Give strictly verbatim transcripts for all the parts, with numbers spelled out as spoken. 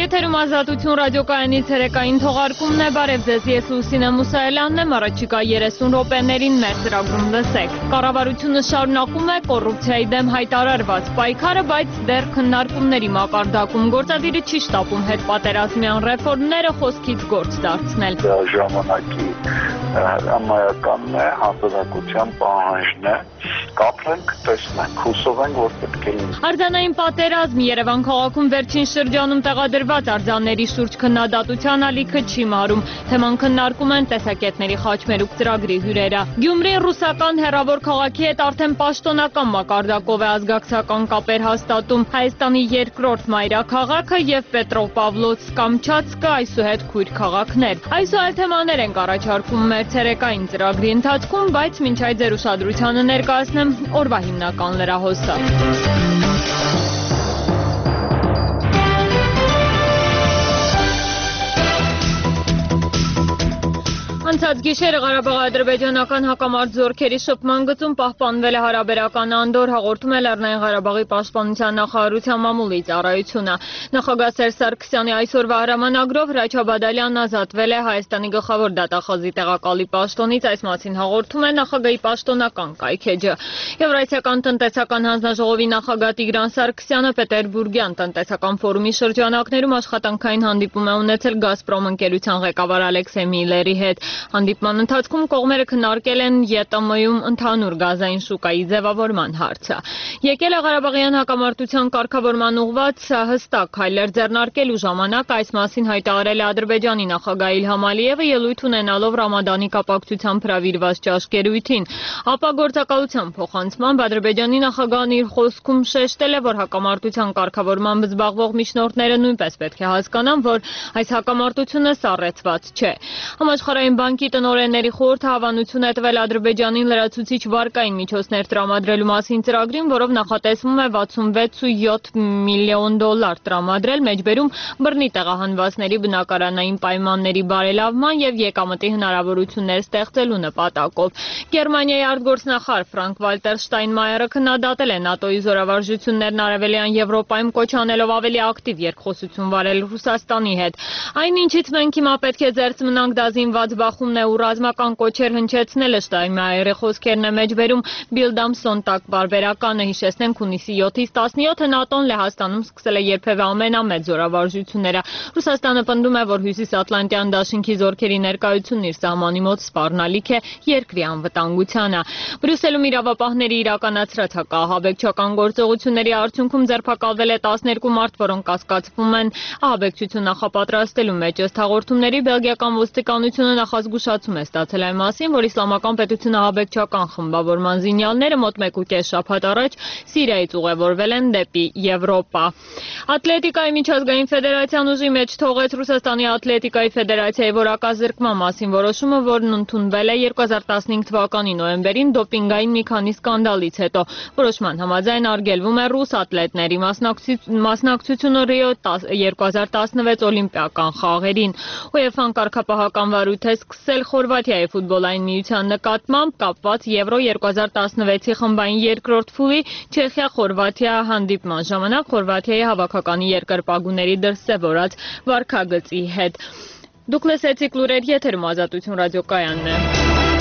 Եթերում ազատություն ռադիոկայանից հերեկային թողարկումն է, բարև ձեզ, ես Լուսինե Մուսայելյանն եմ, առաջիկա երեսուն րոպեներին մեր ծրագրում լսեք։ Կառավարությունը շարունակում է կոռուպցիայի դեմ հայտարարված պայքարը, բայց դեռ քննարկումների մակարդակում գործադիրը չի շտապում հետպատերազմյան ռեֆորմները խոսքից գործ դարձնել։ Ժամանակի ամայականն է, հասարակության պահանջն է, կապրենք, տեսնենք, հուսով ենք, որ պետք է լինի։ Արձանային պատերազմ Երևան քաղաքում վերջին շրջանում տեղադրված արձանների շուրջ քննադատության ալիքը չի մարում։ Թեման քննարկում են տեսակետների խաչմերուկ ծրագրի հյուրերը։ Գյումրին ռուսական հեռավոր քաղաքի հետ արդեն պաշտոնական մակարդակով է ազգակցական կապեր հաստատում Հայաստանի երկրորդ մայրաքաղաքը եւ Պետրոպավլովսկ-Կամչատսկը այսուհետ քույր քաղաքներ։ Այսօր թեմաներ ենք առաջարկում մեր ցերեկային ծրագրի ընթացքում, բայց մինչ այդ ձեր ուշադրությանը ներկայացնեմ օրվա հիմնական լրահոսը։ Անցած գիշերը Ղարաբաղ-ադրբեջանական հակամարտ զորքերի շփման գծում պահպանվել է հարաբերական անդոր, հաղորդում է Լեռնային Ղարաբաղի պաշտպանության նախարարության մամուլի ծառայությունը։ Նախագահ Սերժ Սարգսյանի այսօրվա հրամանագրով Հրաչյա Բադալյանն ազատվել է Հայաստանի գլխավոր դատախազի տեղակալի պաշտոնից, այս մասին հաղորդում է նախագահի պաշտոնական կայքէջը։ Եվրասիական տնտեսական հանձնաժողովի նախագահ Տիգրան Սարգսյանը Պետերբուրգյան տնտեսական ֆորումի շրջանակներում աշխատանքային հանդիպում է ունեցել Գազպրոմ ընկերության ղեկավար Ալեքսեյ Միլլերի հետ։ Հանդիպման ընթացքում կողմերը քննարկել են ԵՏՄ-ում ընդհանուր գազային շուկայի ձևավորման հարցը։ Եկել է Ղարաբաղյան հակամարտության կարգավորման ուղղված հստակ քայլեր ձեռնարկելու ժամանակ, այս մասին հայտարարել է Ադրբեջանի նախագահ Իլհամ Ալիևը ելույթ ունենալով Ռամադանի կապակցությամբ հրավիրված ճաշկերույթին։ Ապա գործակալության փոխանցմամբ Ադրբեջանի նախագահն իր խոսքում շեշտել է, որ հակամարտության կարգավորմամբ զբաղվող միջնորդները նույնպես պետք է հասկանան, որ այս հակամարտությունը սառեցված չէ։ Համաշխարհային բանկի տնօրենների խորհուրդը հավանություն է տվել Ադրբեջանին լրացուցիչ վարկային միջոցներ տրամադրելու մասին ծրագրին, որով նախատեսվում է վաթսունվեց ու յոթ միլիոն դոլար տրամադրել, մեջբերում բռնի տեղահանվածների բնակարանային պայմանների բարելավման եւ եկամտի հնարավորություններ ստեղծելու նպատակով։ Գերմանիայի արտգործնախարար Ֆրանկ Վալտեր Շտայնմայերը քննադատել է ՆԱՏՕ-ի զորավարժություններն Արևելյան Եվրոպայում, կոչ անելով ավելի ակտիվ երկխոսություն վարել Ռուսաստանի հետ։ Այն, ինչից մենք հիմա պետք է զերծ մնանք, դա զինված բախումն է ու ռազմական կոչեր հնչեցնելը, Շտայնմայերի խոսքերն է մեջբերում Bild am Sonntag պարբերականը, հիշեցնենք հունիսի յոթից տասնյոթը ՆԱՏՕ-ն Լեհաստանում սկսել է երբևէ ամենամեծ զորավարժությունները։ Ռուսաստանը պնդում է, որ Հյուսիսատլանտյան դաշինքի զորքերի ներկայությունն իր սահմանի մոտ սպառնալիք է երկրի անվտանգությանը։ Բրյուսելում իրավապահների իրականացրած հակաահաբեկչական գործողությունների արդյունքում ձերբակալվել է տասներկու մարդ, որոնք կասկածվում են ահաբեկչություն նախապատրաստելու մեջ։ Ըստ հաղորդումների բելգիական ոստիկանությունը նախազգուշացում է ստացել այն մասին, որ Իսլամական պետությունը ահաբեկչական խմբավորման զինյալները մոտ մեկ ու կես շաբաթ առաջ Սիրիայից ուղևորվել են դեպի Եվրոպա։ Ատլետիկայի միջազգային ֆեդերացիան ուժի մեջ թողեց Ռուսաստանի ատլետիկայի ֆեդերացիայի որակազրկման մասին որոշումը, որն ընդունվել է երկու հազար տասնհինգ թվականի նոյեմբերին դոպինգային մի քանի սկանդալից հետո։ Որոշման համաձայն արգելվում է ռուս ատլետների մասնակցությունը Ռիո երկու հազար տասնվեց օլիմպիական խաղերին։ ՈՒԵՖԱ-ն կարգապահական վարույթ է սկսել Խորվաթիայի ֆուտբոլային միության նկատմամբ կապված Եվրո երկու հազար տասնվեցի խմբային երկրորդ փուլի Չեխիա-Խորվաթիա հանդիպման ժամանակ Խորվաթիայի հավաքականի երկրպագուների դրսևորած վարքագծի հետ։ Դուք լսեցիք լուրեր, եթերում ազատություն ռադիոկայանն է։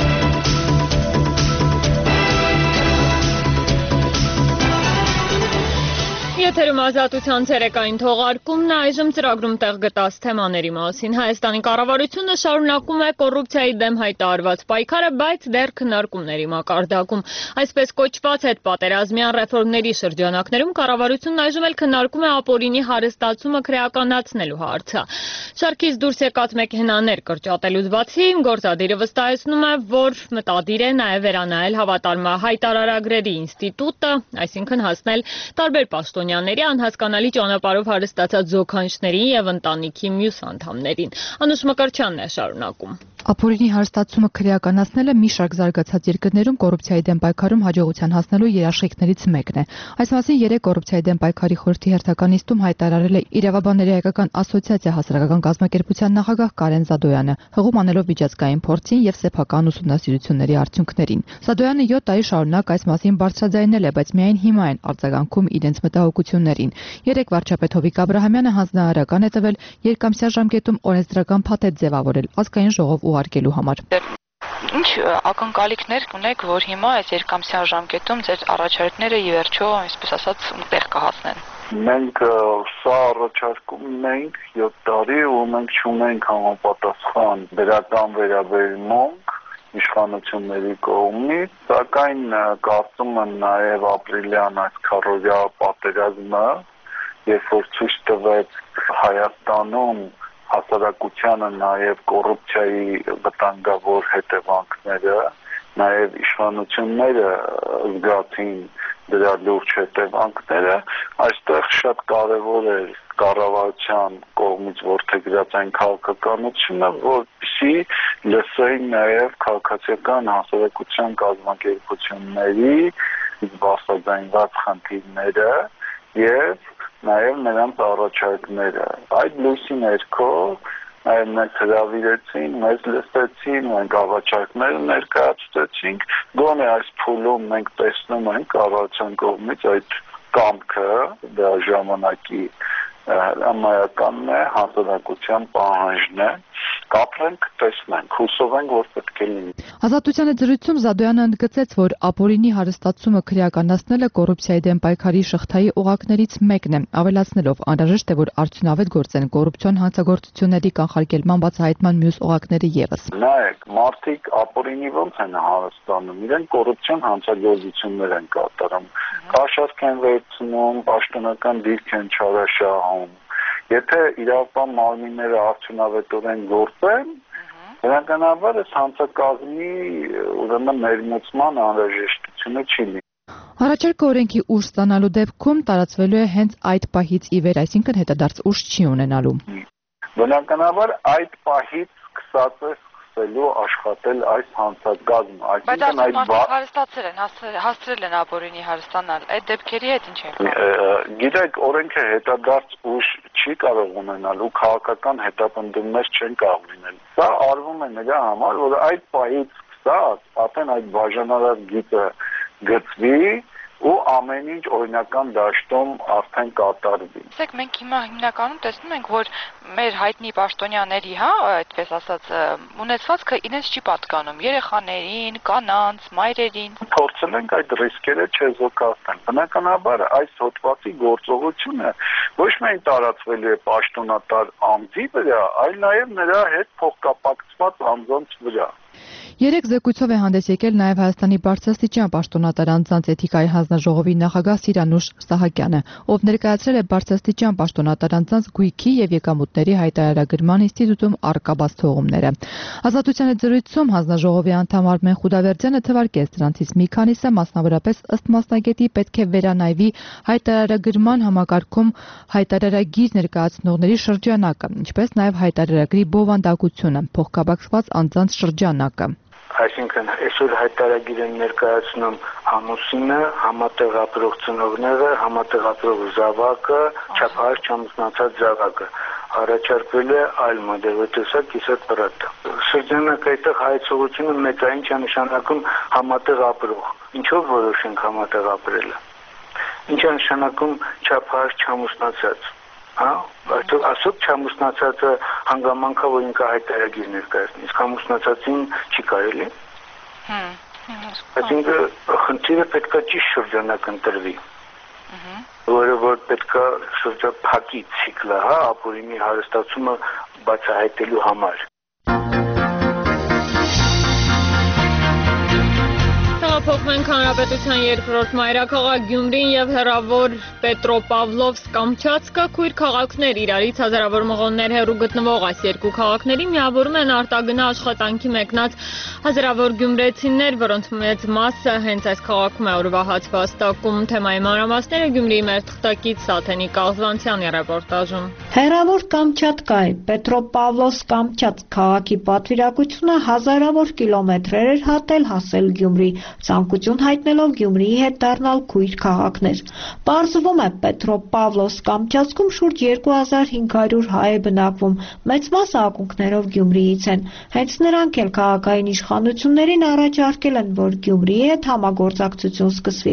Եթերում ազատության ցերեկային թողարկումն է, այժմ ծրագրում տեղ գտած թեմաների մասին։ Հայաստանի կառավարությունը շարունակում է կոռուպցիայի դեմ հայտարարված պայքարը, բայց դեռ քննարկումների մակարդակում։ Այսպես կոչված հետպատերազմյան ռեֆորմների շրջանակներում կառավարությունն այժմ էլ քննարկում է ապօրինի հարստացումը քրեականացնելու հարցը։ Շարքից դուրս եկած մեքենաներ կրճատելուց բացի գործադիրը վստահեցնում է, որ մտադիր է նաև վերանայել հավատարմահայտարարագրերի ինստիտուտը, այսինքն հասնել տարբեր պաշտոնյաների անհասկանալի ճանապարհով հարստացած զոքանշներին եւ ընտանիքի մյուս անդամներին։ Անուշ Մկրտչյանն է շարունակում։ Ապօրինի հարստացումը քրեականացնելը մի շարք զարգացած երկրներում կոռուպցիայի դեմ պայքարում հաջողության հասնելու երաշխիքներից մեկն է։ Այս մասին երեք կոռուպցիայի դեմ պայքարի խորհրդի հերթական նիստում հայտարարել է Իրավաբանների հայկական ասոցիացիա հասարակական կազմակերպության նախագահ Կարեն Զադոյանը, հղում անելով միջազգային փորձին եւ սեփական ուսումնասիրությունների արդյունքներին։ Զադոյանը յոթ տարի շարունակ այս մասին բարձրաձայնել է, բայց միայն հիմա են արձագանքում իրենց մտահոգություններին։ Երեք վարչապետ Հովիկ Աբրահամյանը հանձնարարական է տվել երկամսյա ժամկետում օրենսդրական փաթեթ ձևավորել ազգային ժողով ուղարկելու համար։ Ինչ ակնկալիքներ ունեք, որ հիմա այս երկամսյա ժամկետում ձեր առաջարկները ի վերջո, այսպես ասած, տեղ կհասնեն։ Մենք սա առաջարկում ենք յոթ տարի ու մենք չունենք համապատասխան դրական վերաբերմունք իշխանությունների կողմից, սակայն կարծում եմ նաև ապրիլյան այս քառօրյա պատերազմը, երբ որ ցույց տվեց Հայաստանում հասարակությանը նաև կոռուպցիայի վտանգավոր հետևանքները, նաև իշխանությունները զգացին դրա լուրջ հետևանքները, այստեղ շատ կարևոր է կառավարության կողմից որդեգրած այն քաղաքականությունը, որպեսզի լսեին նաև քաղաքացիական հասարակության կազմակերպությունների բացատրված խնդիրները եւ նաև նրանց առաջարկները։ Այդ լույսի ներքո նաև մենք հրավիրեցին, մեզ լսեցին, մենք առաջարկներ ներկայացրեցինք, գոնե այս փուլում մենք տեսնում ենք կառավարության կողմից այդ կամքը, դա ժամանակի հրամայականն է, հասարակության պահանջն է, կապրենք, տեսնենք, հուսով ենք, որ պետք է լինի։ Ազատության զրույցում Զադոյանը ընդգծեց, որ ապօրինի հարստացումը քրեականացնելը կոռուպցիայի դեմ պայքարի շղթայի օղակներից մեկն է, ավելացնելով անհրաժեշտ է, որ արդյունավետ գործեն կոռուպցիոն հանցագործությունների կանխարգելման բացահայտման մյուս օղակները ևս։ Նայեք, մարդիկ ապօրինի ոնց են հարստանում, իրենք կոռուպցիոն հանցագործություններ են կատարում, քաշարք են վերցնում, պաշտոնական դիրք են չարաշահում։ Եթե իրավապահ մարմինները արդյունավետորեն գործեն, բնականաբար այս հանցակազմի ուրեմն ներմուծման անհրաժեշտությունը չի լինի։ Առաջարկը օրենքի ուժ ստանալու դեպքում տարածվելու է հենց այդ պահից ի վեր, այսինքն հետադարձ ուժ չի ունենալու։ Բնականաբար այդ պահից սկսած է սկսելու աշխատել այս հանցակազմը, այսինքն այդ մարդիկ հարստացել են, հասցրել են ապօրինի հարստանալ, այդ դեպքերի հետ ինչ եք։ Գիտեք, օրենքը հետադարձ ուժ չի կարող ունենալ ու քաղաքական հետապնդումներ չեն կարող լինել։ Սա արվում է նրա համար, որ այդ պահից սկսած արդեն այդ բաժանարար գիծը գծվի ու ամեն ինչ օրինական դաշտում արդեն կատարվի։ Իսկ մենք հիմա հիմնականում տեսնում ենք, որ մեր հայտնի պաշտոնյաների, հա, այդպես ասած, ունեցվածքը իրենց չի պատկանում երեխաներին, կանանց, մայրերին։ Փորձել ենք այդ ռիսկերը չեզոքացնել։ Բնականաբար այս հոդվածի գործողությունը ոչ միայն տարածվելու է պաշտոնատար անձի վրա, այլ նաև նրա հետ փոխկապակցված անձանց վրա։ Երեք զեկույցով է հանդես եկել նաև Հայաստանի բարձրաստիճան պաշտոնատար անձանց էթիկայի հանձնաժողովի նախագահ Սիրանուշ Սահակյանը, ով ներկայացրել է բարձրաստիճան պաշտոնատար անձանց գույքի եւ եկամուտների հայտարարագրման ինստիտուտում առկա բացթողումները։ Ազատության զրույցում հանձնաժողովի անդամ Արմեն Խուդավերդյանը թվարկեց դրանցից մի քանիսը մասնավորապես ըստ մասնագետի պետք է վերանայվի հայտարարագրման համակարգում հայտարարագիր ներկայացնողների շրջանակը, ինչպես նաև հայտարարագրի բովանդակությունը, փոխկապակցված անձանց շրջանակը։ Այսինքն այսօր հայտարարագիր են ներկայացնում ամուսինը, համատեղ ապրող ծնողները, համատեղ ապրող զավակը, չափահաս չամուսնացած զավակը։ Առաջարկվել է այլ մոդել, տեսակ կիսատ պրատ։ Շրջանակը այդտեղ հայցողությունը մեծ է, ինչ է նշանակում համատեղ ապրող։ Ինչով որոշենք համատեղ ապրելը։ Ինչ է նշանակում չափահաս չամուսնացած։ Հա, այսօր ասոք չամուսնացածը հանգամանքա, որ ինքը հայտարարագիր ներկայացնի, իսկ ամուսնացածին չի կարելի։ Հմ։ Այսինքն խնդիրը պետքա ճիշտ շրջանակ ընտրվի։ Որը որ պետքա շրջափակի ցիկլը, հա, ապօրինի հարստացումը բացահայտելու համար։ Փոխվենք Հանրապետության երկրորդ մայրաքաղաք Գյումրին եւ հեռավոր Պետրոպավլովսկ-Կամչատսկը քույր քաղաքներ իրարից հազարավոր մղոններ հեռու գտնվող այս երկու քաղաքների միավորում են արտագնա աշխատանքի մեկնած հազարավոր գյումրեցիներ, որոնց մեծ մասը հենց այս քաղաքում է օրվա հաց վաստակում։ Թեմայի մանրամասները Գյումրիի մեր թղթակից Սաթենիկ Աղզանցյանի ռեպորտաժում։ Հեռավոր Կամչատկայի Պետրոպավլովսկ-Կամչատսկ քաղաքի պատվիրակությունը հազարավոր կիլոմետրեր էր հատել հասել Գյումրի, ցանկություն հայտնելով Գյումրիի հետ դառնալ քույր քաղաքներ։ Պարզվում է Պետրոպավլովսկ-Կամչատսկում շուրջ երկու հազար հինգ հարյուր հայ է բնակվում, մեծ մասը ակունքներով Գյումրիից են։ Հենց նրանք էլ քաղաքային իշխանություններին առաջարկել են, որ Գյումրիի հետ համագործակցություն սկսվի։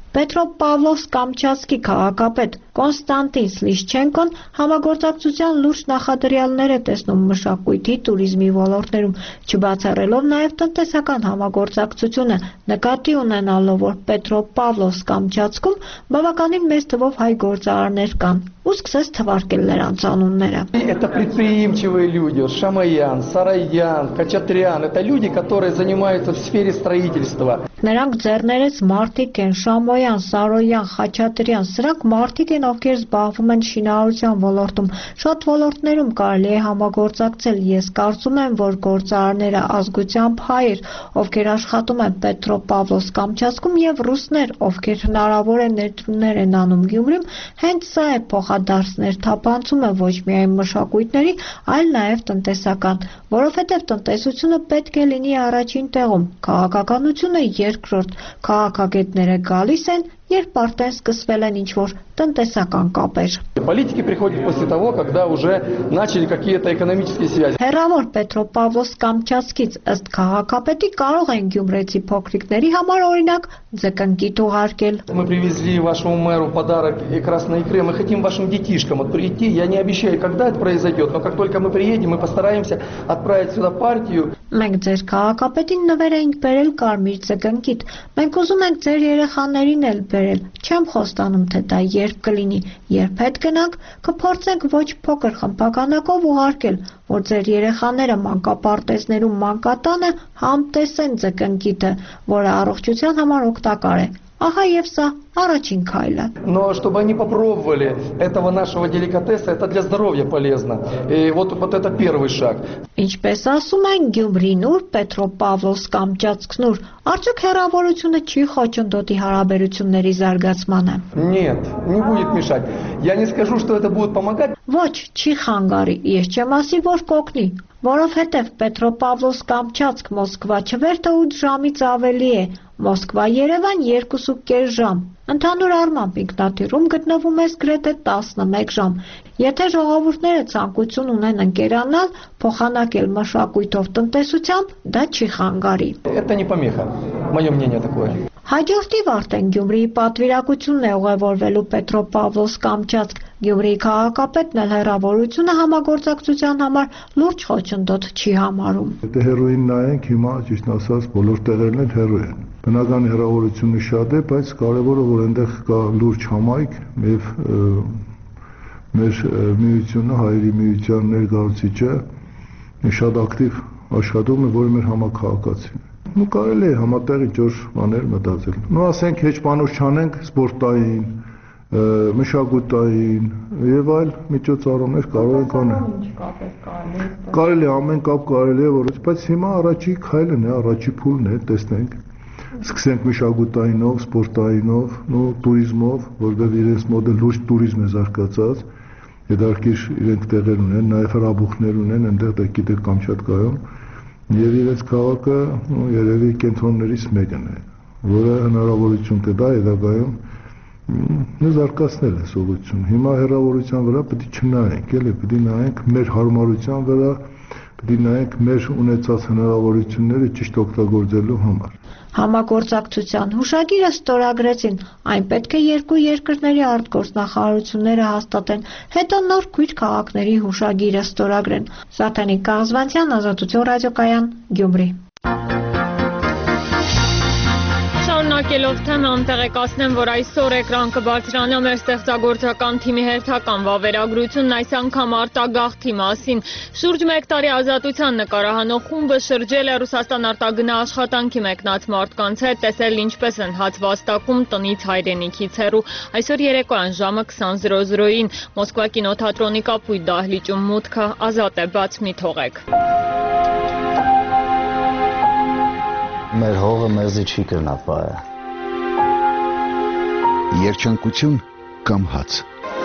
Պետրոպավլովսկ-Կամչատսկի քաղաքապետ Կոնստանտին Սլիշչենկոն համագործակցության լուրջ նախադրյալներ է տեսնում մշակույթի, туриզմի ոլորտներում, չբացառելով նաև տնտեսական համագործակցությունը, նկատի ունենալով, որ Պետրոպավլովսկ-Կամչատսկում բավականին մեծ թվով հայ գործարարներ կան, ու սկսեց թվարկել նրանց անունները։ Это предприимчивые люди, Шамаян, Сараян, Качатрян, это люди, которые занимаются в сфере строительства. Նրանք ձեռներեց մարդիկ են, Շամոյան, Սարոյան, Խաչատրյան, սրանք մարդիկ են, ովքեր զբաղվում են շինարարության ոլորտում, շատ ոլորտներում կարելի է համագործակցել։ Ես կարծում եմ, որ գործարարները ազգությամբ հայեր, ովքեր աշխատում են Պետրոպավլովսկ-Կամչատսկում եւ ռուսներ, ովքեր հնարավոր է ներդրումներ են անում Գյումրիում, հենց սա է փոխադարձներ թափանցումը ոչ միայն մշակույթների, այլ նաեւ տնտեսական, որովհետեւ տնտեսությունը պետք է լինի առաջին տեղում, քաղաքականությունը երկրորդ, քաղաքագետները գալիս են, երբ արդեն սկսվել են ինչ-որ տնտեսական կապեր։ Политики приходят после того, когда уже начали какие-то экономические связи. Հեռավոր Պետրոպավլովսկ-Կամչատսկից ըստ քաղաքապետի կարող են գյումրեցի փոքրիկների համար օրինակ ձկնկիթ ուղարկել։ Мы привезли вашему мэру подарок и красной икры. Мы хотим вашим детишкам вот прийти. Я не обещаю, когда это произойдет, но как только мы приедем, мы постараемся отправить сюда партию. Մենք ձեր քաղաքապետին նվեր ենք բերել կարմիր ձկնկիթ։ Մենք ուզում ենք ձեր երեխաներին էլ բերել։ Չեմ խոստանում, թե դա երբ կլինի, երբ հետ գնանք, կփորձենք ոչ փոքր խմբականակով ուղարկել, որ ձեր երեխաները մանկապարտեզներում մանկատանը համ տեսեն ձկնկիթը, որը առողջության համար օգտակար է։ Ահա եւ սա առաջին քայլը։ Но чтобы они попробовали этого нашего деликатеса, это для здоровья полезно. И вот вот это первый шаг. Ինչպես ասում են Գյումրինուր, Պետրոպավլովսկ-Կամչատսկնուր, արդյոք հեռավորությունը չի խոչընդոտի հարաբերությունների զարգացմանը։ Нет, не будет мешать. Я не скажу, что это будет помогать. Ոչ, չի խանգարի, ես չեմ ասի, որ կօգնի, որովհետև Պետրոպավլովսկ-Կամչատսկ Մոսկվա չվերթը ութ ժամից ավելի է, Մոսկվա-Երևան երկուսուկես ժամ։ Ընդհանուր առմամբ ինքնաթիռում գտնվում ես գրեթե տասնմեկ ժամ։ Եթե ժողովուրդները ցանկություն ունեն ընկերանալ, փոխանակել մշակույթով տնտեսությամբ, դա չի խանգարի։ Это не помеха. Мое мнение такое. Հաջորդիվ արդեն Գյումրիի պատվիրակությունն է ուղևորվելու Պետրոպավլովսկ-Կամչատսկ։ Գյումրիի քաղաքապետն էլ հեռավորությունը համագործակցության համար լուրջ խոչընդոտ չի համարում։ Եթե հերոին նայենք, հիմա ճիշտ ասած բոլոր տեղերն են հերո են։ Բնական հեռավորությունը շատ է, բայց կարևորը որ այնտեղ կա լուրջ համայնք եւ մեր միությունը, հայերի միության ներկայացուցիչը շատ ակտիվ աշխատում է, որ մեր համակարգացին։ Ու կարելի է համատեղ ինչ-որ բաներ մտածել։ Նու ասենք հեճմանոց չանենք սպորտային, մշակութային եւ այլ միջոցառումներ կարող ենք անել։ Կարելի է ամեն կապ կարելի է որ, բայց հիմա առաջի քայլն է, առաջի փուլն է, տեսնենք։ Սկսենք մշակութայինով, սպորտայինով, ու туриզմով, որտեղ իրենց մոտ լուրջ туриզմ է զարգացած, հետարքիր իրենք տեղեր ունեն, նաև հրաբուխներ ունեն, այնտեղ դա գիտեք Կամչատկայում, եւ իրենց քաղաքը երևի կենտրոններից մեկն է, որը հնարավորություն կտա հետագայում զարգացնել սովորություն։ Հիմա հեռավորության վրա պետք է չնայենք, էլի պետք է նայենք մեր հարմարության վրա, պետք է նայենք մեր ունեցած հնարավորությունները ճիշտ օգտագործելու համար։ Համագործակցության հուշագիրը ստորագրեցին, այն պետք է երկու երկրների արտգործնախարարությունները հաստատեն, հետո նոր քույր քաղաքների հուշագիրը ստորագրեն։ Սաթենիկ Աղզանցյան, Ազատություն ռադիոկայան, Գյումրի։ Շարունակելով թեման տեղեկացնեմ, որ այսօր էկրան կբարձրանա մեր ստեղծագործական թիմի հերթական վավերագրությունն այս անգամ արտագաղթի մասին։ Շուրջ մեկ տարի ազատության նկարահանող խումբը շրջել է Ռուսաստան արտագնա աշխատանքի մեկնած մարդկանց հետ, տեսել ինչպես են հաց վաստակում տնից հայրենիքից հեռու։ Այսօր երեկոյան ժամը քսան զրո զրոյին Մոսկվա կինոթատրոնի կապույտ դահլիճում մուտքը ազատ է, բաց մի թողեք։ Մեր հողը մեզի չի կրնա պայը։ Երջանկություն կամ հաց։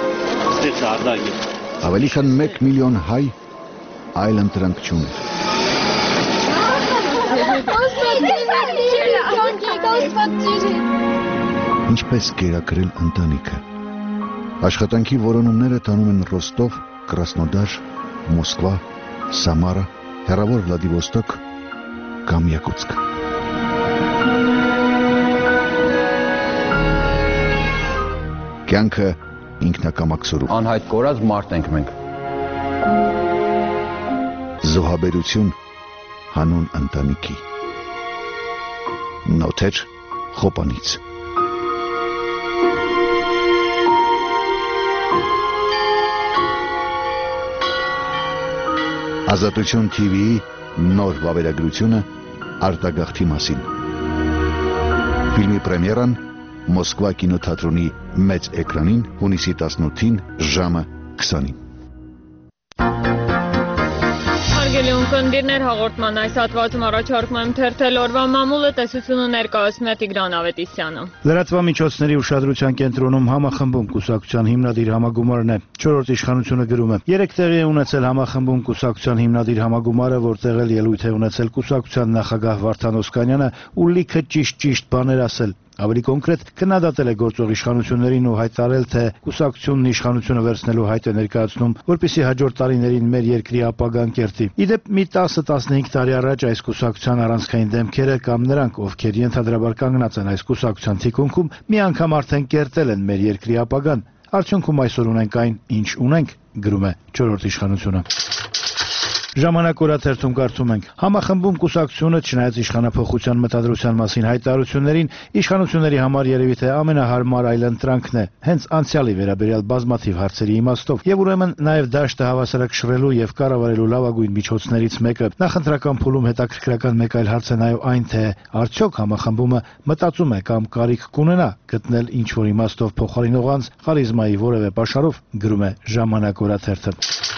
Ավելի քան մեկ միլիոն հայ այլ ընտրանք չունի։ Ինչպես կերակրել ընտանիքը։ Աշխատանքի որոնումները տանում են Ռոստով, Կրասնոդար, Մոսկվա, Սամարա, հեռավոր Վլադիվոստոկ կամ Յակուտսկ։ Կյանքը ինքնակամաքսորում։ Անհայտ կորած մարդ ենք մենք։ Զոհաբերություն հանուն ընտանիքի։ Նոթեր Խոպանից։ Ազատություն թի վիի նոր վավերագրությունը արտագաղթի մասին։ Ֆիլմի պրեմիերան Մոսկվա կինոթատրոնի մեծ էկրանին հունիսի տասնութին ժամը քսանին։ Հարգելի ունկնդիրներ, հաղորդման այս հատվածում առաջարկում եմ թերթել օրվա մամուլը, տեսությունը ներկայացնում է Տիգրան Ավետիսյանը։ Լրատվամիջոցների ուշադրության կենտրոնում համախմբում կուսակցության հիմնադիր համագումարն է։ Չորրորդ իշխանությունը գրում է. Երեք տեղի է ունեցել համախմբում կուսակցության հիմնադիր համագումարը, որտեղ էլ ելույթ է ունեցել կուսակցության նախագահ Վարդան Օսկանյանը ու լիքը ճիշտ-ճիշտ բաներ ասել։ Ավելի կոնկրետ քննադատել է գործող իշխանություններին ու հայտարարել, թե կուսակցությունն իշխանությունը վերցնելու հայտ է ներկայացնում, որպեսզի հաջորդ տարիներին մեր երկրի ապագան կերտի։ Իդեպ մի տասը տասնհինգ տարի առաջ այս կուսակցության առանցքային դեմքերը կամ նրանք, ովքեր ենթադրաբար կանգնած են այս կուսակցության թիկունքում, մի անգամ արդեն կերտել են մեր երկրի ապագան։ Արդյունքում այսօր ունենք այն, ինչ ունենք, գրում է չորրորդ իշխանությունը։ Ժամանակ օրաթերթում կարդում ենք. Համախմբում կուսակցությունը չնայած իշխանափոխության մտադրության մասին հայտարարություններին, իշխանությունների համար երևի թե ամենահարմար այլընտրանքն է, հենց անցյալի վերաբերյալ բազմաթիվ հարցերի իմաստով, եւ ուրեմն նաեւ դաշտը հավասարակշռելու եւ կառավարելու լավագույն միջոցներից մեկը։ Նախընտրական փուլում հետաքրքրական մեկ այլ հարց է նաեւ այն, թե արդյոք համախմբումը մտածում է կամ կարիք կունենա գտնել ինչ որ իմաստով փոխարինող անձ խարիզմայի որևէ պաշարով, գրում է Ժամանակ օրաթերթը։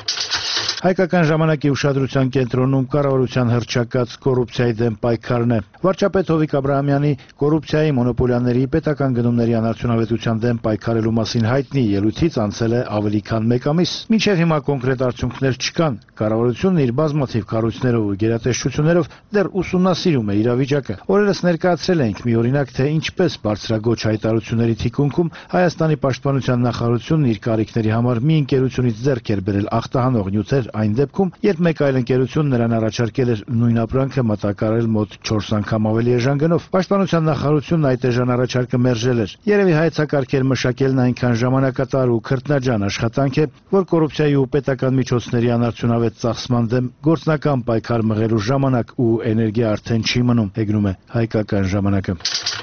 Հայկական ժամանակի ուշադրության կենտրոնում կառավարության հռչակած կոռուպցիայի դեմ պայքարն է։ Վարչապետ Հովիկ Աբրահամյանի կոռուպցիայի, մոնոպոլիաների, պետական գնումների անարդյունավետության դեմ պայքարելու մասին հայտնի ելույթից անցել է ավելի քան մեկ ամիս։ Մինչև հիմա կոնկրետ արդյունքներ չկան։ Կառավարությունն իր բազմաթիվ կառույցներով ու գերատեսչություններով դեռ ուսումնասիրում է իրավիճակը։ Օրերս ներկայացրել ենք մի օրինակ, թե ինչպես բարձրագոչ հայտարարությունների թիկունքում Հայաստանի պաշտպանության նախարարությունն իր կարիքների համար մի ընկերությունից ձեռք էր բերել ախտահանող նյութեր այն դեպքում, երբ մեկ այլ ընկերություն նրան առաջարկել էր նույն ապրանքը մատակարարել մոտ չորս անգամ ավելի էժան գնով։ Պաշտպանության նախարարությունն այդ էժան առաջարկը մերժել էր։ Երևի հայեցակարգեր մշակելն այնքան ժամանակատար ու քրտնաջան աշխատանք է, որ կոռուպցիայի ու պետական միջոցների անարդյունավետ ծախսման դեմ գործնական պայքար մղելու ժամանակ ու էներգիա արդեն չի մնում, հեգնում է Հայկական ժամանակը։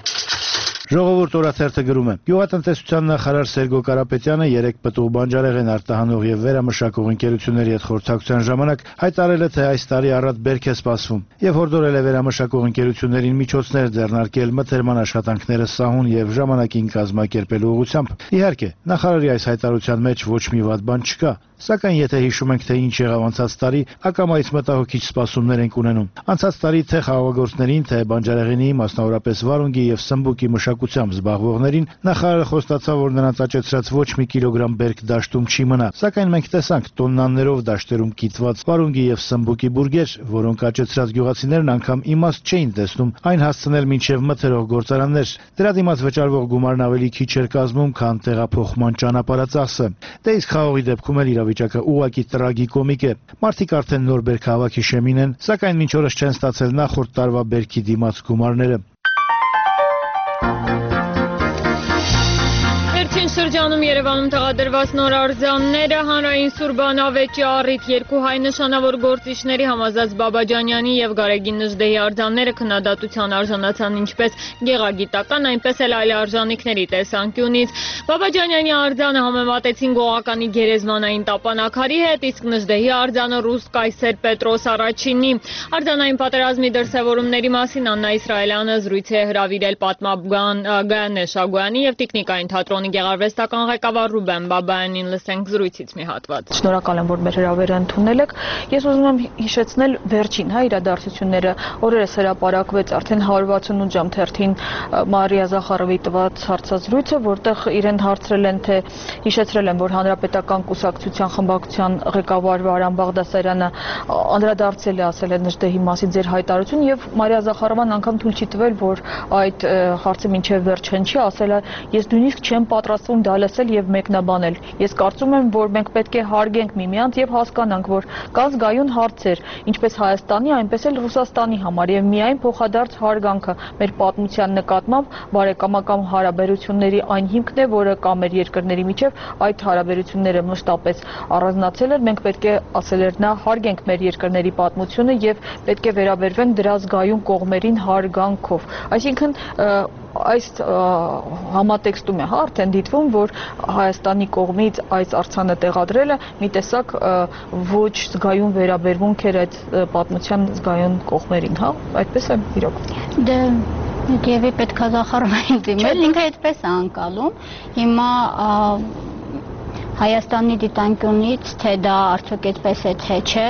Ժողովուրդ օրաթերթը գրում է. Գյուղատնտեսության նախարար Սերգո Կարապետյանը երեք պտուղ բանջարեղեն արտահանող եւ վերամշակող ընկերությունների հետ խորհրդակցության ժամանակ հայտարարել է, թե այս տարի առատ բերք է սպասվում եւ հորդորել է վերամշակող ընկերություններին միջոցներ ձեռնարկել մթերման աշխատանքները սահուն եւ ժամանակին կազմակերպելու ուղղությամբ։ Իհարկե, նախարարի այս հայտարարության մեջ ոչ մի վատ բան չկա, սակայն եթե հիշում ենք, թե ինչ եղավ անցած տարի, ակամայից մտահոգիչ սպասումներ ենք ունենում։ Անցած տարի թե խաղաղագործներին, թե բանջարեղենի, մասնավորապես վարունգի եւ սմբուկի մշակությամբ զբաղվողներին նախարարը խոստացավ, որ նրանց աճեցրած ոչ մի կիլոգրամ բերք դաշտում չի մնա։ Սակայն մենք տեսանք տոննաներով դաշտերում կիտված վարունգի եւ սմբուկի բուրգեր, որոնք աճեցրած գյուղացիներն անգամ իմաստ չէին տեսնում այն հասցնել մինչեւ մթերող գործարաններ։ Դրա դիմաց վճարվող գումարն ավելի քիչ էր կազմում, քան տեղափոխման ճանապարհածախսը։ Դե իսկ խաղողի դեպքում էլ իրավիճակը ուղղակի տրագիկոմիկ է։ Մարդիկ արդեն նոր բերք հավաքի շեմին են, սակայն մինչ օրս չեն ստացել նախորդ տարվա բերքի դիմաց գումարները։ շրջանում Երևանում տեղադրված նոր արձանները հանրային Սուրբանավեճի առիթ երկու հայ նշանավոր գործիչների Համազած Բաբաջանյանի եւ Գարեգին Նժդեհի արձանները քննադատության արժանացան ինչպես գեղագիտական, այնպես էլ այլ արժանինքների տեսանկյունից։ Բաբաջանյանի արձանը համեմատեցին գողականի գերեզմանային տապանակարի հետ, իսկ Նժդեհի արձանը ռուս կայսեր Պետրոս առաջինի։ Արձանային պատերազմի դրսևորումների մասին Աննա Իսրայելյանը զրույց է հրավիրել պատմաբան Գայանե Շագոյանի եւ Տիկնիկային թատրոնի գեղարվեստական ղեկավար Ռուբեն Բաբայանին լսենք զրույցից մի հատված։ Շնորհակալ եմ, որ մեր հրավերը ընդունել եք։ Ես ուզում եմ հիշեցնել վերջին հա իրադարձությունները։ Օրերս հրապարակվեց արդեն հարյուր վաթսունութ ժամ թերթին Մարիա Զախարովի տված հարցազրույցը, որտեղ իրեն հարցրել են, թե հիշեցրել են, որ Հանրապետական կուսակցության խմբակցության ղեկավար Վարան Բաղդասարյանը անդրադարձել է, ասել է Նժդեհի մասին ձեր հայտարարություն, եւ Մարիա Զախարովան անգամ թույլ չի տվել, որ այդ հարցը մինչև վերջ հնչի, ասել է ես նույնիսկ չեմ պատրաստվում դա լսել եւ մեկնաբանել։ Ես կարծում եմ, որ մենք պետք է հարգենք միմյանց եւ հասկանանք, որ կա զգայուն հարցեր, ինչպես Հայաստանի, այնպես էլ Ռուսաստանի համար եւ միայն փոխադարձ հարգանքը մեր պատմության նկատմամբ բարեկամական հարաբերությունների այն հիմքն է, որը կա մեր երկրների միջև, այդ հարաբերությունները մշտապես առանձնացել են, մենք պետք է, ասել էր նա, հարգենք մեր երկրների պատմությունը եւ պետք է վերաբերվենք դրա զգայուն կողմերին հարգանքով։ Այսինքն այս համատեքստում է հա արդեն դիտվում, որ Հայաստանի կողմից այս արձանը տեղադրելը մի տեսակ ոչ զգայուն վերաբերմունք էր այդ պատմության զգայուն կողմերին, հա, այդպես է իրոք։ Դե Եվ պետք է Զախարովին դիմել, ինքը այդպես է անցալում։ Հիմա Հայաստանի դիտանկյունից, թե դա արդյոք այդպես է, թե չէ,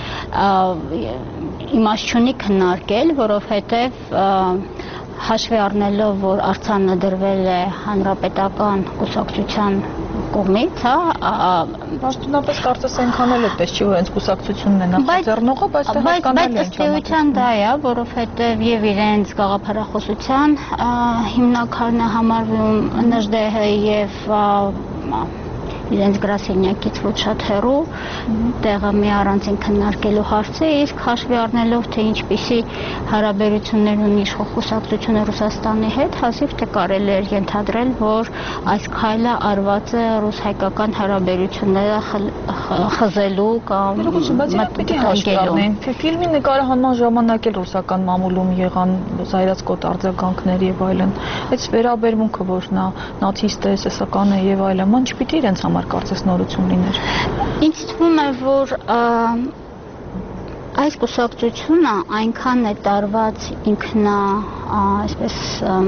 իմաստ չունի քննարկել, որովհետև հաշվի առնելով, որ արձանը դրվել է Հանրապետական կուսակցության կողմից, հա, Պաշտոնապես կարծես այնքան էլ այդպես չի, որ հենց կուսակցությունն է նախաձեռնողը, բայց դա հասկանալի է։ Բայց ըստեյության դա է, որովհետև եւ իրենց գաղափարախոսության հիմնակարն է համարվում Նժդեհը եւ իրենց գրասենյակից ոչ շատ հեռու տեղը մի առանձին քննարկելու հարց է, իսկ հաշվի առնելով, թե ինչպիսի հարաբերություններ ունի իշխող կուսակցությունը Ռուսաստանի հետ, հազիվ թե կարելի էր ենթադրել, որ այս քայլը արված է ռուս-հայկական հարաբերությունները խզելու կամ մտահոգելու։ Ֆիլմի նկարահանման ժամանակ էլ ռուսական մամուլում եղան զայրացկոտ արձագանքներ եւ այլն։ Այս վերաբերմունքը, որ նա նացիստ է, սեսական է եւ այլն, ման չպիտի իրենց համար կարծես նորություն լիներ։ Ինձ թվում է, որ այս կուսակցությունը այնքան է տարված ինքնա, այսպես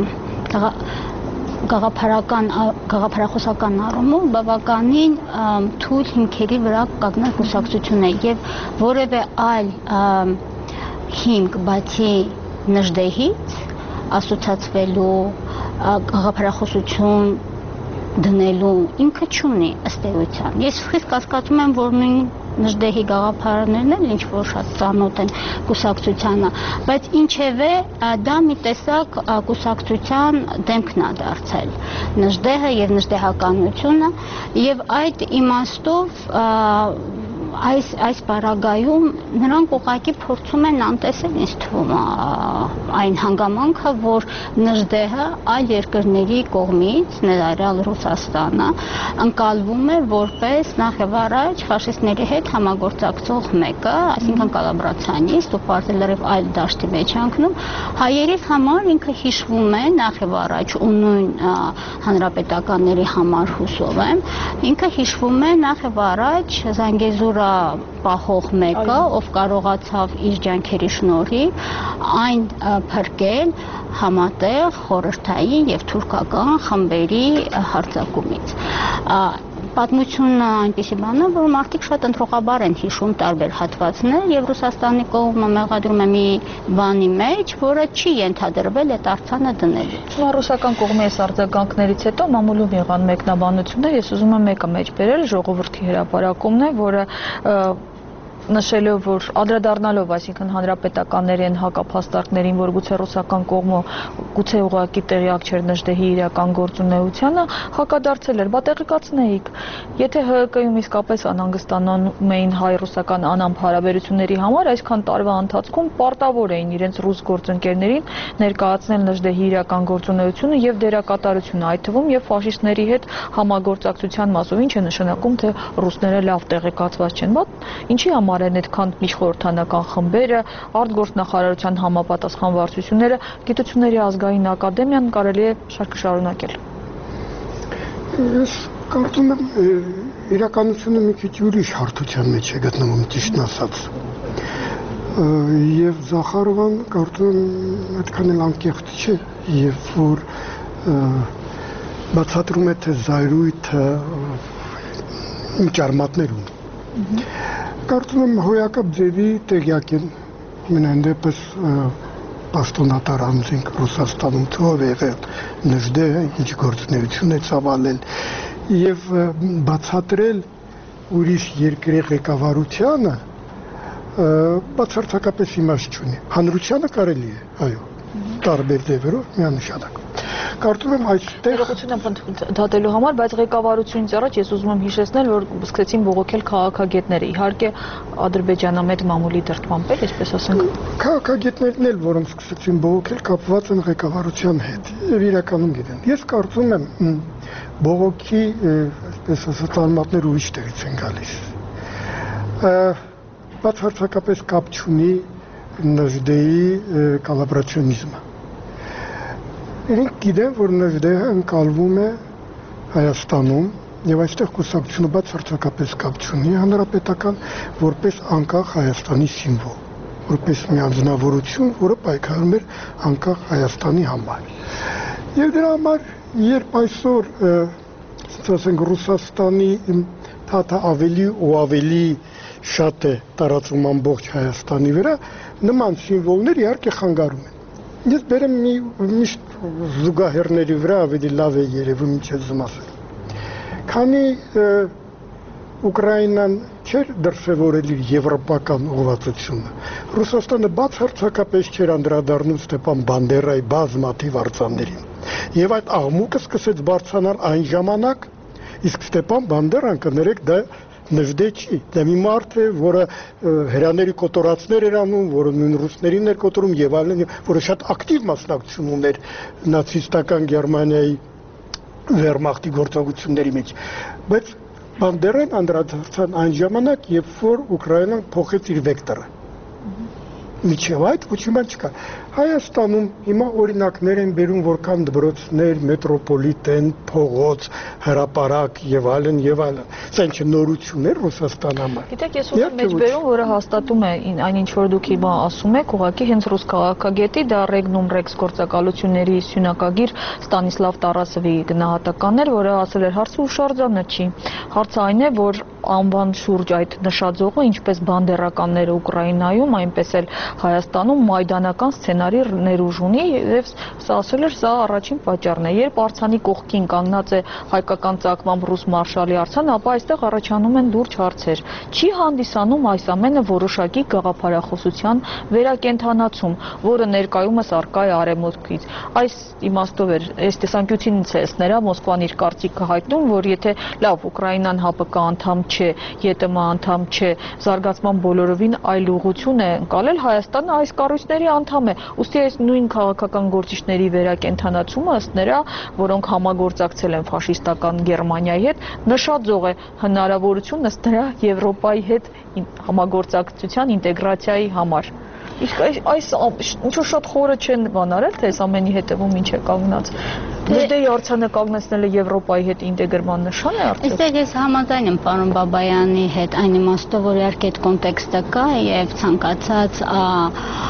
գաղափարական գաղափարախոսական առումով բավականին թույլ հիմքերի վրա կանգնած կուսակցություն է եւ որևէ այլ հիմք բացի Նժդեհից ասոցացվելու գաղափարախոսություն դնելու ինքը չունի ըստ էության։ Ես խիստ կասկածում եմ, որ նույն Նժդեհի գաղափարներն են ինչ որ շատ ծանոթ են կուսակցությանը, բայց ինչևէ դա մի տեսակ կուսակցության դեմքն է դարձել Նժդեհը եւ նժդեհականությունը եւ այդ իմաստով այս այս պարագայում նրանք ուղղակի փորձում են անտեսել ինձ թվում այն հանգամանքը, որ Նժդեհը այլ երկրների կողմից, ներառյալ Ռուսաստանը, ընկալվում է որպես նախ եւ առաջ ֆաշիստների հետ համագործակցող մեկը, այսինքն կոլաբորացիոնիստ ու պարտիլերով այլ դաշտի մեջ անկնում, հայերիս համար ինքը հիշվում է նախ եւ առաջ ու նույն հանրապետականների համար հուսով եմ, ինքը հիշվում է նախ եւ առաջ Զանգեզուրը պահող մեկը, ով կարողացավ իր ջանքերի շնորհիվ այն փրկել համատեղ խորհրդային եւ թուրքական խմբերի հարձակումից։ Պատմությունը այնպիսի բան է, որ մարդիկ շատ ընտրողաբար են հիշում տարբեր հատվածներ եւ Ռուսաստանի կողմը մեղադրում է մի բանի մեջ, որը չի ենթադրվել այդ արձանը դնելուց։ Ռուսական կողմի այս արձագանքներից հետո մամուլում եղան մեկնաբանություններ, ես ուզում եմ մեկը մեջ բերել, ժողովրդի հրապարակումն է, որը նշելով, որ անդրադառնալով, այսինքն հանրապետականներին հակափաստարկներին, որ գուցե ռուսական կողմը գուցե ուղղակի տեղյակ չէր Նժդեհի իրական գործունեությանը, հակադարձել էր, բա տեղեկացնեիք, եթե ՀՀԿ-ում իսկապես անհանգստանում էին հայ-ռուսական անամփ հարաբերությունների համար, այսքան տարվա ընթացքում պարտավոր էին իրենց ռուս գործընկերներին ներկայացնել Նժդեհի իրական գործունեությունը եւ դերակատարությունը, այդ թվում եւ ֆաշիստների հետ համագործակցության մասով, ինչ է նշանակում, թե ռուսները լավ տեղեկացված չեն, բա ինչի համար են այդքան միջխորհրդանական խմբերը, արտգործնախարարության համապատասխան վարչությունները, Գիտությունների ազգային ակադեմիան, կարելի է շարքը շարունակել։ Ես կարծում եմ իրականությունը մի քիչ ուրիշ հարթության մեջ է գտնվում, ճիշտն ասած։ Եվ Զախարովան կարծում եմ այդքան էլ անկեղծ չէ, երբ որ բացատրում է, թե զայրույթը ինչ արմատներ ունի։ Կարծում եմ հոյակապ ձևի տեղյակ են, մենայն դեպս պաշտոնատար անձինք Ռուսաստանում թող եղել, Նժդեհը ինչ գործունեություն է ծավալել եւ բացատրել ուրիշ երկրի ղեկավարությանը բացարձակապես իմաստ չունի։ Հանրությանը կարելի է, այո, տարբեր ձևերով միանշանակ։ Կարծում եմ այստեղ Ներողություն դատելու համար, բայց ղեկավարությունից առաջ ես ուզում եմ հիշեցնել, որ սկսեցին բողոքել քաղաքագետները, իհարկե ադրբեջանամետ մամուլի դրդմամբ էլ, այսպես ասենք։ Քաղաքագետներն էլ, որոնք սկսեցին բողոքել, կապված են ղեկավարության հետ, եւ իրականում գիտեն։ Ես կարծում եմ բողոքի, այսպես ասած, արմատները ուրիշ տեղից են գալիս։ Բացարձակապես կապ չունի Նժդեհի կոլաբորացիոնիզմը։ Իրենք գիտեն, որ Նժդեհը ընկալվում է Հայաստանում եւ այստեղ կուսակցությունը բացարձակապես կապ չունի հանրապետական, որպես անկախ Հայաստանի սիմվոլ, որպես մի անձնավորություն, որը պայքարում էր անկախ Հայաստանի համար։ Եվ դրա համար, երբ այսօր, ասենք, Ռուսաստանի թաթա ավելի ու ավելի շատ է տարածում ամբողջ Հայաստանի վրա, նման սիմվոլներ իհարկե խանգարում են։ Ես բերեմ մի միշտ զուգահեռների վրա ավելի լավ է երևում, ինչ եմ ասել։ Քանի Ուկրաինան չէր դրսևորել իր եվրոպական ուղղվածությունը, Ռուսաստանը բացարձակապես չէր անդրադառնում Ստեփան Բանդերայի բազմաթիվ արձաններին։ Եվ այդ աղմուկը սկսեց բարձրանալ այն ժամանակ, իսկ Ստեփան Բանդերան, կներեք, դա Նժդեհ չի, դա մի մարդ է, որը հրաների կոտորածներ էր անում, որը նույն ռուսներին էր կոտորում եւ այլն, որը շատ ակտիվ մասնակցություն ուներ նացիստական Գերմանիայի վերմախտի գործողությունների մեջ։ Բայց Բանդերան անդրադարձան այն ժամանակ, երբ որ Ուկրաինան փոխեց իր վեկտորը։ Միջև այդ ոչ մի բան չկա։ Հայաստանում հիմա օրինակներ են բերում, որքան դպրոցներ, մետրոպոլիտեն, փողոց, հրապարակ եւ այլն եւ այլն։ Սա ինչ նորություն է Ռուսաստանի համար։ Գիտեք, ես ուզում եմ մեջբերում, որը հաստատում է այն ինչ որ դուք հիմա ասում եք, ուղղակի հենց ռուս քաղաքագետի դա Regnum Rex գործակալությունների սյունակագիր Ստանիսլավ Տարասովի գնահատականն էր, որը ասել էր հարցը ուշարձանը չի։ Հարցը այն է, որ անվան շուրջ այդ նշաձողը, ինչպես բանդերականները Ուկրաինայում, այնպես էլ Հայաստանում մայդանական սցենարի ներուժ ունի եւ սա ասել էր, սա առաջին պատճառն է։ Երբ արձանի կողքին կանգնած է հայկական ցակմամբ ռուս մարշալի արձանը, ապա այստեղ առաջանում են լուրջ հարցեր։ Չի հանդիսանում այս ամենը որոշակի գաղափարախոսության վերակենդանացում, որը ներկայումս առկա է արևմուտքից։ Այս իմաստով էր, այս տեսանկյունից է սներա Մոսկվան իր կարծիքը հայտնում, որ եթե լավ Ուկրաինան ՀԱՊԿ անդամ չէ, ԵՏՄ անդամ չէ, զարգացման բոլորովին այլ ուղղություն է ընկալել, Հայաստանը այս կառույցների անդամ է։ Ուստի այս նույն քաղաքական գործիչների վերակենդանացումը ըստ նրա, որոնք համագործակցել են ֆաշիստական Գերմանիայի հետ, նշաձող է հնարավորություն ըստ նրա Եվրոպայի հետ համագործակցության ինտեգրացիայի համար։ Իսկ այս ինչ-որ շատ խորը չեն բանարել, թե այս ամենի հետևում ինչ է կանգնած։ Նժդեհի արձանը կանգնեցնելը Եվրոպայի հետ ինտեգրման նշան է արդյոք։ Այստեղ ես համաձայն եմ պարոն Բաբայանի հետ այն իմաստով, որ իհարկե այդ կոնտեքստը կա եւ ցանկացած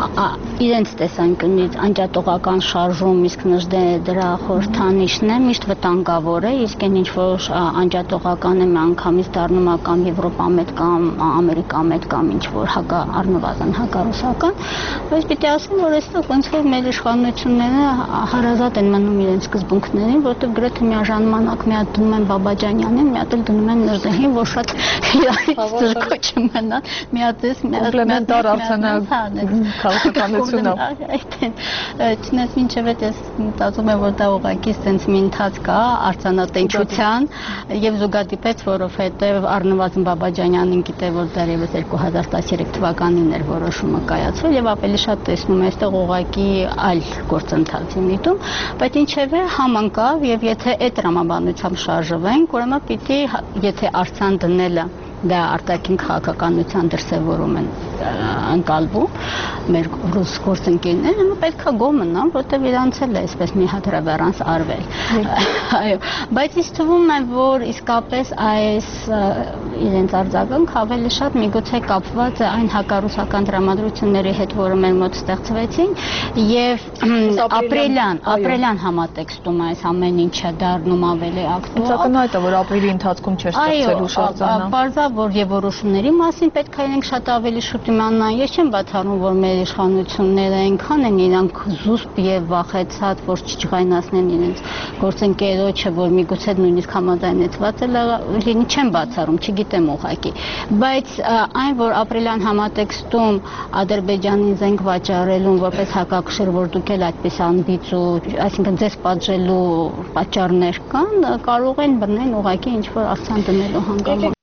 իրենց տեսանկյունից անջատողական շարժում, իսկ նժդե դրա խորհրդանիշն է, միշտ վտանգավոր է, իսկ այն ինչ որ անջատողական է միանգամից դառնում է կամ Եվրոպամետ կամ Ամերիկամետ կամ ինչ որ հակա առնվազն հակառուսական, բայց պիտի ասեմ, որ այստեղ ոնց որ մեր իշխանությունները հարազատ են մնում իրենց սկզբունքներին, որտեղ գրեթե միաժամանակ մի հատ դնում են Բաբաջանյանին, մի հատ էլ դնում են Նժդեհին, որ շատ իրարից զրկո չմնան, մի հատ էս, մի հատ կոմպլեմենտար արձանագրում քաղաքականությունը։ Չնայած մինչև այդ ես մտածում եմ, որ դա ուղղակի sense մի ընթացք է արձանատենչության եւ զուգադիպեց, որովհետեւ առնվազն Բաբաջանյանին գիտե, որ դեռևս երկու հազար տասներեք թվականին էր որոշումը կայացվել եւ ավելի շատ տեսնում եմ այստեղ ուղղակի այլ գործընթացի միտում, բայց ինչեւէ համընկավ եւ եթե այդ տրամաբանությամբ շարժվենք, ուրեմն պիտի եթե արցան դնելը դա արտաքին քաղաքականության դրսևորում են ընկալվում մեր ռուս գործընկերները, պետք է գոհ մնան, որտեղ իրանց էլ է այսպես մի հատ ռևերանս արվել։ Այո, բայց ինձ թվում է, որ իսկապես այս իրենց արձագանք ավելի շատ միգուցե կապված է այն հակառուսական դրամատրությունների հետ, որը մեր մոտ ստեղծվեցին, եւ ապրիլյան, ապրիլյան համատեքստում այս ամեն ինչը դառնում ավելի ակտուալ։ Ակնհայտ է, որ ապրիլի ընթացքում չէր ստեղծելու շրջանը։ Որ եւ որոշումների մասին պետք է իրենք շատ ավելի շուտ իմանան։ Ես չեմ բացառում, որ մեր իշխանությունները այնքան են իրանք զուսպ եւ վախեցած, որ չջղայնացնեն իրենց գործընկերոջը, որ միգուցե նույնիսկ համաձայնեցված է լինի, չեմ բացառում, չգիտեմ ուղղակի։ Բայց այն, որ ապրիլյան համատեքստում Ադրբեջանին զենք վաճառելուն որպես հակակշիռ, որ դուք էլ այդպես անբիծ ու այսինքն ձեզ պատժելու պատճառներ կան, կարող են բռնել ուղղակի ինչ որ արցան դնելու հանգամանք։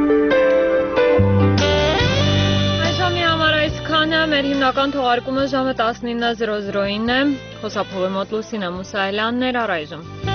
Մեր հիմնական թողարկումը ժամը տասնինը զրո զրոին է, խոսափողի մոտ Լուսինե Մուսայելյանն էր առայժմ։